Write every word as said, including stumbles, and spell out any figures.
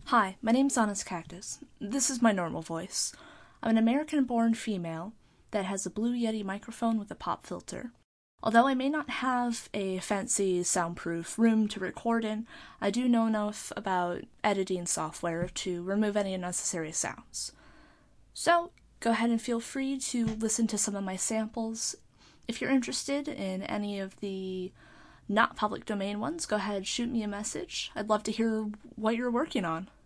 Hi, my name's Honest Cactus. This is my normal voice. I'm an American-born female that has a Blue Yeti microphone with a pop filter. Although I may not have a fancy soundproof room to record in, I do know enough about editing software to remove any unnecessary sounds. So, go ahead and feel free to listen to some of my samples. If you're interested in any of the not public domain ones, go ahead and shoot me a message. I'd love to hear what you're working on.